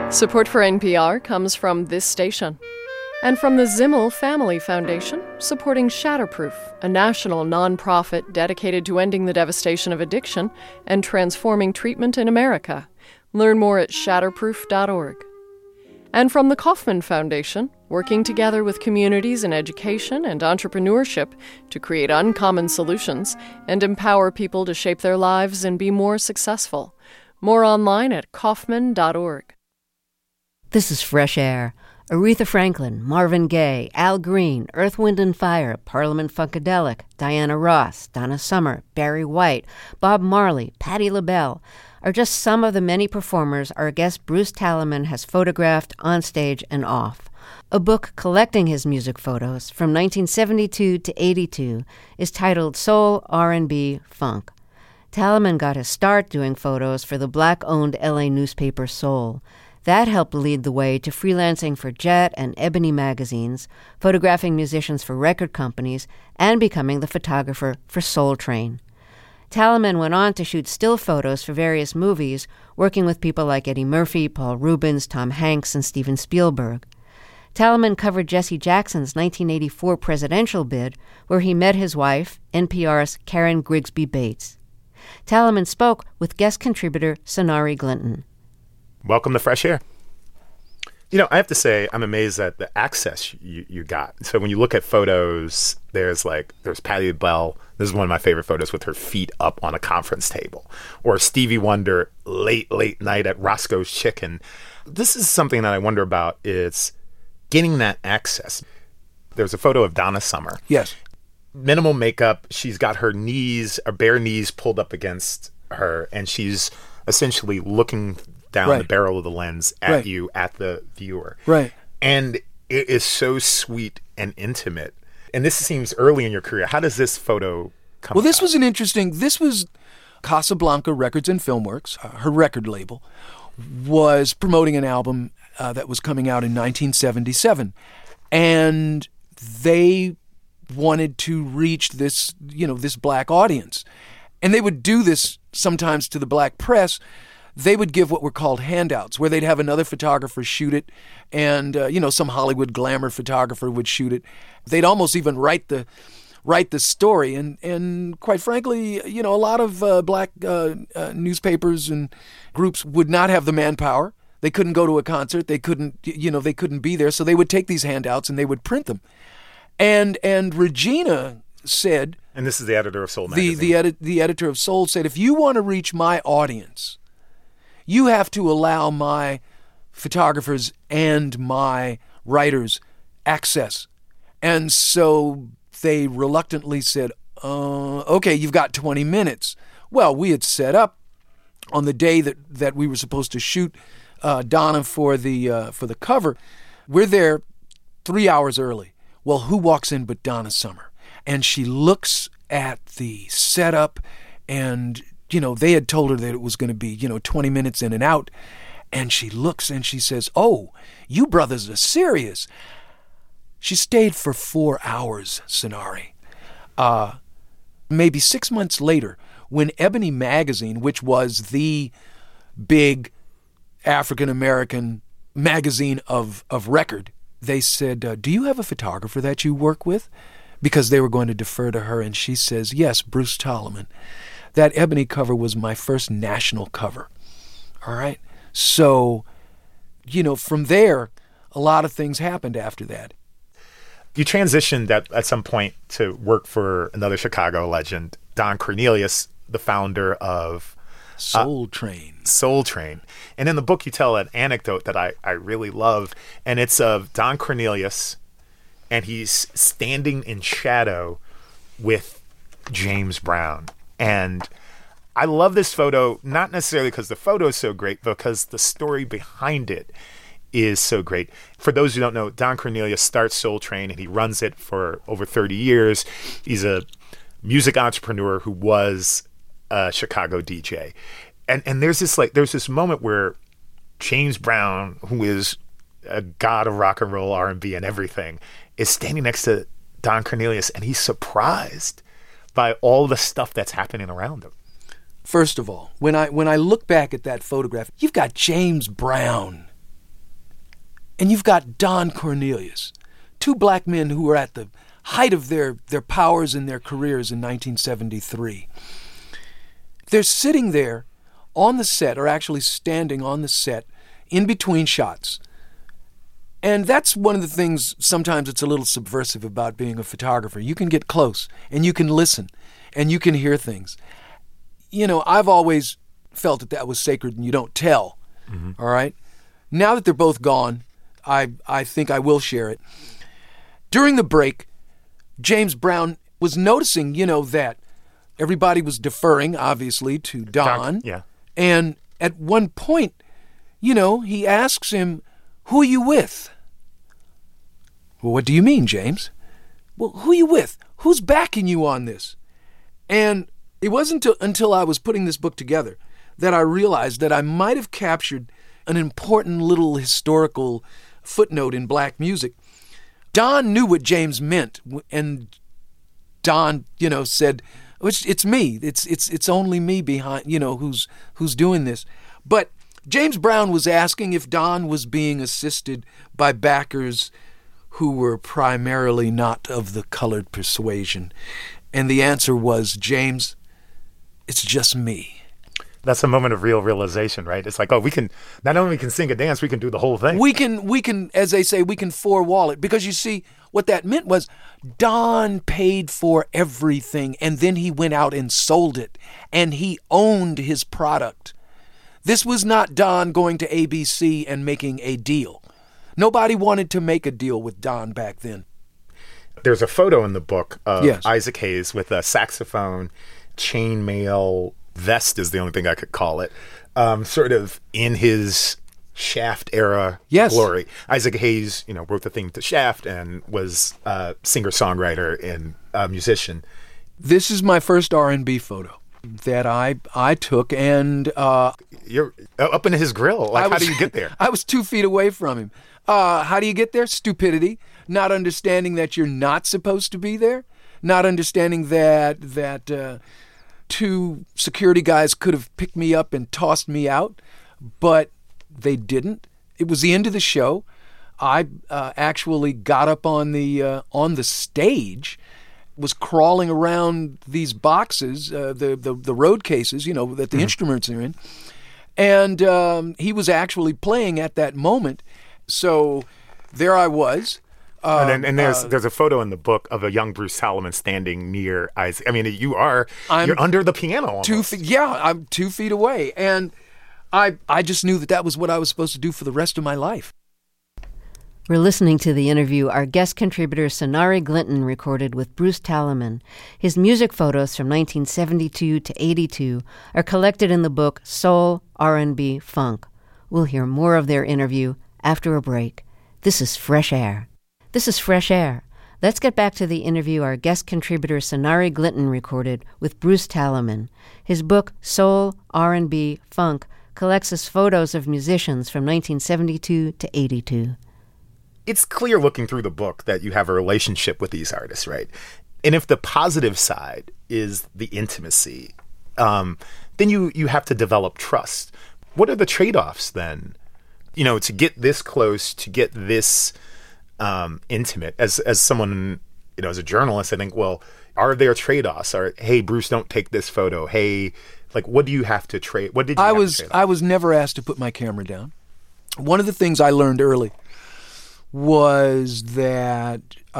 Support for NPR comes from this station and from the Zimmel Family Foundation, supporting Shatterproof, a national nonprofit dedicated to ending the devastation of addiction and transforming treatment in America. Learn more at shatterproof.org. And from the Kauffman Foundation, working together with communities in education and entrepreneurship to create uncommon solutions and empower people to shape their lives and be more successful. More online at kauffman.org. This is Fresh Air. Aretha Franklin, Marvin Gaye, Al Green, Earth, Wind and Fire, Parliament Funkadelic, Diana Ross, Donna Summer, Barry White, Bob Marley, Patti LaBelle are just some of the many performers our guest Bruce Talaman has photographed on stage and off. A book collecting his music photos from 1972 to 82 is titled Soul, R&B, Funk. Talaman got his start doing photos for the black-owned LA newspaper Soul. That helped lead the way to freelancing for Jet and Ebony magazines, photographing musicians for record companies, and becoming the photographer for Soul Train. Talaman went on to shoot still photos for various movies, working with people like Eddie Murphy, Paul Rubens, Tom Hanks, and Steven Spielberg. Talaman covered Jesse Jackson's 1984 presidential bid, where he met his wife, NPR's Karen Grigsby Bates. Talaman spoke with guest contributor Sonari Glinton. Welcome to Fresh Air. You know, I have to say, I'm amazed at the access you got. So when you look at photos, there's Patti LaBelle. This is one of my favorite photos with her feet up on a conference table. Or Stevie Wonder, late night at Roscoe's Chicken. This is something that I wonder about, is getting that access. There's a photo of Donna Summer. Yes. Minimal makeup. She's got her bare knees pulled up against her, and she's essentially looking down the barrel of the lens at you, at the viewer. Right. And it is so sweet and intimate. And this seems early in your career. How does this photo come Well, this about? This was Casablanca Records and Filmworks, her record label, was promoting an album that was coming out in 1977. And they wanted to reach this black audience. And they would do this sometimes to the black press. They would give what were called handouts, where they'd have another photographer shoot it, and some Hollywood glamour photographer would shoot it. They'd almost even write the story, and quite frankly, a lot of black newspapers and groups would not have the manpower. They couldn't go to a concert. They couldn't be there, so they would take these handouts and they would print them. And Regina said, and this is the editor of Soul magazine. The editor of Soul said, if you want to reach my audience, you have to allow my photographers and my writers access. And so they reluctantly said, okay, you've got 20 minutes. Well, we had set up on the day that we were supposed to shoot Donna for the cover. We're there 3 hours early. Well, who walks in but Donna Summer? And she looks at the setup, and they had told her that it was going to be, 20 minutes in and out. And she looks and she says, oh, you brothers are serious. She stayed for 4 hours, Sonari. Maybe 6 months later, when Ebony magazine, which was the big African-American magazine of record, they said, do you have a photographer that you work with? Because they were going to defer to her. And she says, yes, Bruce Talaman. That Ebony cover was my first national cover. All right? So, from there, a lot of things happened after that. You transitioned at some point to work for another Chicago legend, Don Cornelius, the founder of Soul Train. Soul Train. And in the book, you tell an anecdote that I really love, and it's of Don Cornelius, and he's standing in shadow with James Brown. And I love this photo, not necessarily because the photo is so great, but because the story behind it is so great. For those who don't know, Don Cornelius starts Soul Train, and he runs it for over 30 years. He's a music entrepreneur who was a Chicago DJ. And there's this moment where James Brown, who is a god of rock and roll, R&B, and everything, is standing next to Don Cornelius, and he's surprised by all the stuff that's happening around him. First of all, when I look back at that photograph, you've got James Brown and you've got Don Cornelius, two black men who were at the height of their powers in their careers in 1973. They're sitting there on the set, or actually standing on the set, in between shots. And that's one of the things, sometimes it's a little subversive about being a photographer. You can get close, and you can listen, and you can hear things. You know, I've always felt that was sacred and you don't tell, all right? Now that they're both gone, I think I will share it. During the break, James Brown was noticing, that everybody was deferring, obviously, to Don. Yeah. And at one point, he asks him, "Who are you with?" "Well, what do you mean, James?" "Well, who are you with? Who's backing you on this?" And it wasn't until I was putting this book together that I realized that I might have captured an important little historical footnote in black music. Don knew what James meant, and Don, said, "It's me. It's only me behind, who's doing this." But James Brown was asking if Don was being assisted by backers who were primarily not of the colored persuasion. And the answer was, "James, it's just me." That's a moment of real realization, right? It's like, we can not only can sing a dance, we can do the whole thing. We can, as they say, we can four-wall it. Because you see, what that meant was Don paid for everything, and then he went out and sold it, and he owned his product. This was not Don going to ABC and making a deal. Nobody wanted to make a deal with Don back then. There's a photo in the book of Yes. Isaac Hayes with a saxophone, chainmail vest is the only thing I could call it, sort of in his Shaft era Yes. glory. Isaac Hayes, wrote the theme to Shaft and was a singer-songwriter and a musician. This is my first R&B photo that I took, and You're up in his grill. Like, how do you get there? I was 2 feet away from him. How do you get there? Stupidity. Not understanding that you're not supposed to be there. Not understanding that two security guys could have picked me up and tossed me out, but they didn't. It was the end of the show. I actually got up on the stage, was crawling around these boxes, the road cases, that the instruments are in, and he was actually playing at that moment. So there I was. And there's a photo in the book of a young Bruce Salomon standing near Isaac. I mean, you're under the piano almost. 2 feet. Yeah, I'm 2 feet away, and I just knew that was what I was supposed to do for the rest of my life. We're listening to the interview our guest contributor Sonari Glinton recorded with Bruce Salomon. His music photos from 1972 to 82 are collected in the book Soul, R&B, Funk. We'll hear more of their interview after a break. This is Fresh Air. This is Fresh Air. Let's get back to the interview our guest contributor Sonari Glinton recorded with Bruce Salomon. His book Soul, R&B, Funk collects his photos of musicians from 1972 to 82. It's clear looking through the book that you have a relationship with these artists, right? And if the positive side is the intimacy, then you have to develop trust. What are the trade-offs then? To get this close, to get this intimate. As someone, as a journalist, I think, well, are there trade-offs? Or, hey, Bruce, don't take this photo. Hey, like, what do you have to trade? What did you have to trade off? I was never asked to put my camera down. One of the things I learned early was that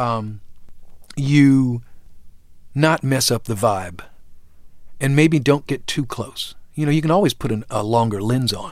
you not mess up the vibe, and maybe don't get too close. You can always put a longer lens on.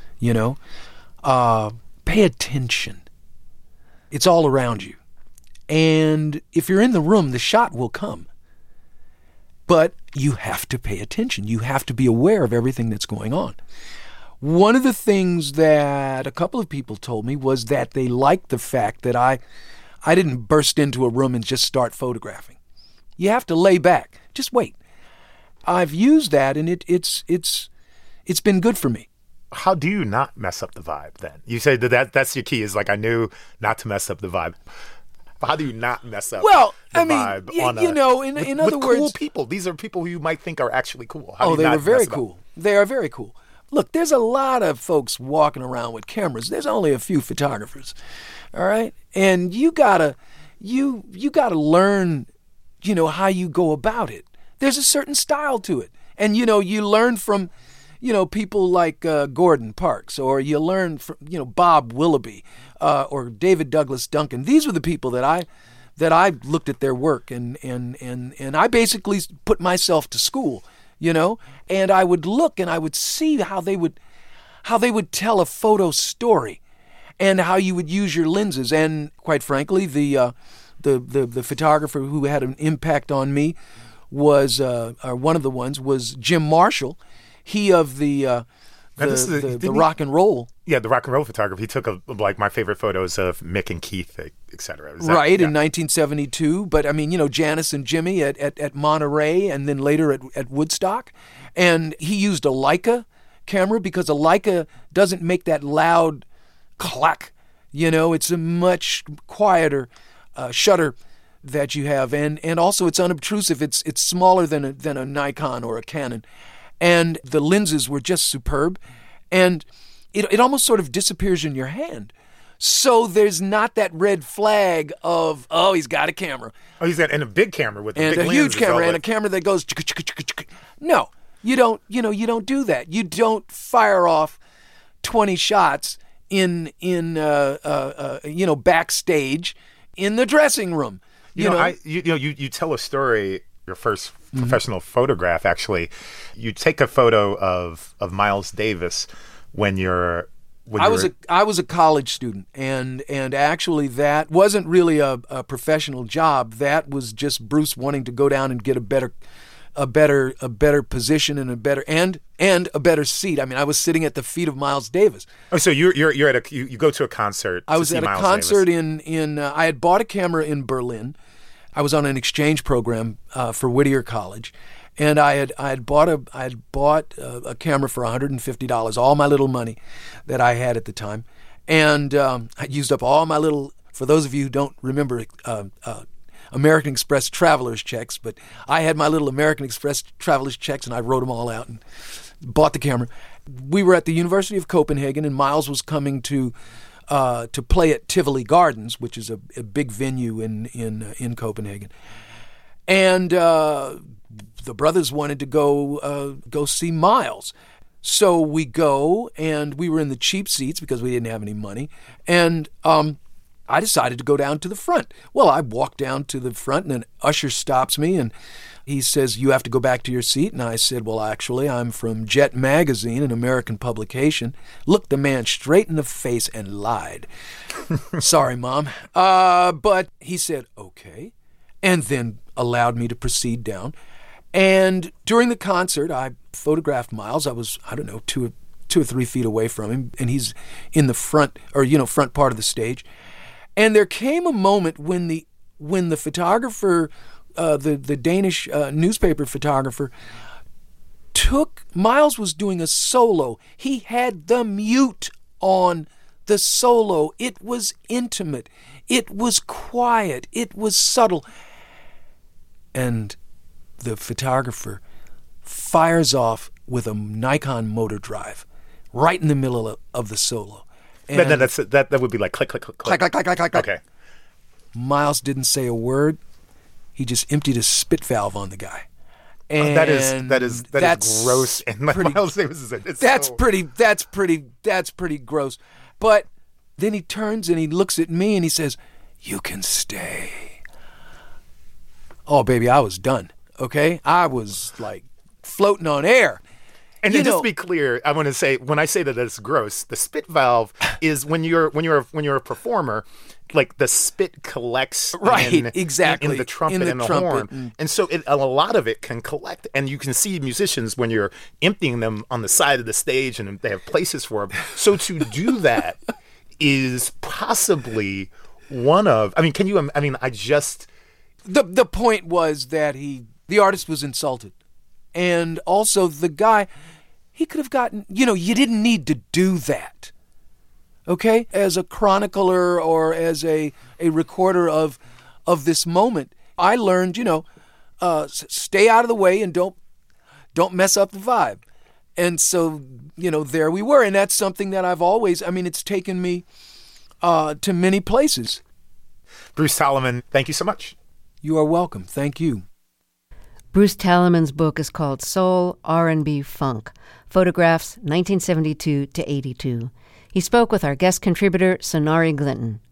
Pay attention. It's all around you. And if you're in the room, the shot will come. But you have to pay attention. You have to be aware of everything that's going on. One of the things that a couple of people told me was that they liked the fact that I didn't burst into a room and just start photographing. You have to lay back. Just wait. I've used that, and it's been good for me. How do you not mess up the vibe then? You say that's your key, is like, I knew not to mess up the vibe. How do you not mess up the vibe? In other words, cool people. These are people who you might think are actually cool. They were very cool. They are very cool. Look, there's a lot of folks walking around with cameras. There's only a few photographers, all right? And you gotta learn, how you go about it. There's a certain style to it. And, you learn from, people like Gordon Parks, or you learn from, Bob Willoughby, or David Douglas Duncan. These were the people that I looked at their work, and I basically put myself to school, and I would look and I would see how they would tell a photo story, and how you would use your lenses. And quite frankly, the photographer who had an impact on me was one of the ones was Jim Marshall. He of the rock and roll. Yeah, the rock and roll photographer. He took my favorite photos of Mick and Keith, etc. Right, in 1972. But I mean, Janis and Jimmy at Monterey, and then later at Woodstock. And he used a Leica camera because a Leica doesn't make that loud clack. It's a much quieter shutter that you have, and also it's unobtrusive. It's smaller than a Nikon or a Canon. And the lenses were just superb, and it almost sort of disappears in your hand. So there's not that red flag of, he's got a camera. Oh, he's got and a big camera with and big a huge camera and a camera that goes. No, you don't. You don't do that. You don't fire off 20 shots in backstage in the dressing room. You tell a story. Your first professional photograph, actually, you take a photo of Miles Davis when I was a college student, and actually that wasn't really a professional job. That was just Bruce wanting to go down and get a better position and a better seat. I mean, I was sitting at the feet of Miles Davis. Oh, so you go to a concert. I was at a concert in I had bought a camera in Berlin. I was on an exchange program for Whittier College, and I had bought a camera for $150, all my little money that I had at the time, and I used up all my little. For those of you who don't remember American Express traveler's checks, but I had my little American Express traveler's checks, and I wrote them all out and bought the camera. We were at the University of Copenhagen, and Miles was coming to play at Tivoli Gardens, which is a big venue in Copenhagen, and the brothers wanted to go see Miles. So we go, and we were in the cheap seats because we didn't have any money, and I decided to go down to the front. Well, I walked down to the front, and an usher stops me, and he says, "You have to go back to your seat." And I said, "Well, actually, I'm from Jet Magazine, an American publication." Looked the man straight in the face and lied. "Sorry, Mom." But he said, "Okay," and then allowed me to proceed down. And during the concert, I photographed Miles. I was, 2 or 3 feet away from him, and he's in the front part of the stage. And there came a moment when the photographer, the Danish newspaper photographer, Miles was doing a solo. He had the mute on the solo. It was intimate. It was quiet. It was subtle. And the photographer fires off with a Nikon motor drive right in the middle of the solo. And that would be like click, click, click, click. Click, click, click, click, click. Okay. Miles didn't say a word. He just emptied a spit valve on the guy. And that is gross. And Miles Davis is that's pretty gross. But then he turns and he looks at me and he says, "You can stay." Oh, baby, I was done. Okay, I was like floating on air. And then just to be clear, I want to say, when I say that it's gross, the spit valve is when you're a performer, like the spit collects exactly in the trumpet and the horn. And so a lot of it can collect, and you can see musicians when you're emptying them on the side of the stage, and they have places for them. So to do that is possibly one of, The point was that the artist was insulted. And also the guy, he could have gotten, you didn't need to do that. Okay? As a chronicler or as a recorder of this moment, I learned, stay out of the way and don't mess up the vibe. And so, there we were. And that's something that I've always, it's taken me to many places. Bruce Talaman, thank you so much. You are welcome. Thank you. Bruce Talaman's book is called Soul, R&B, Funk, Photographs 1972 to 82. He spoke with our guest contributor, Sonari Glinton.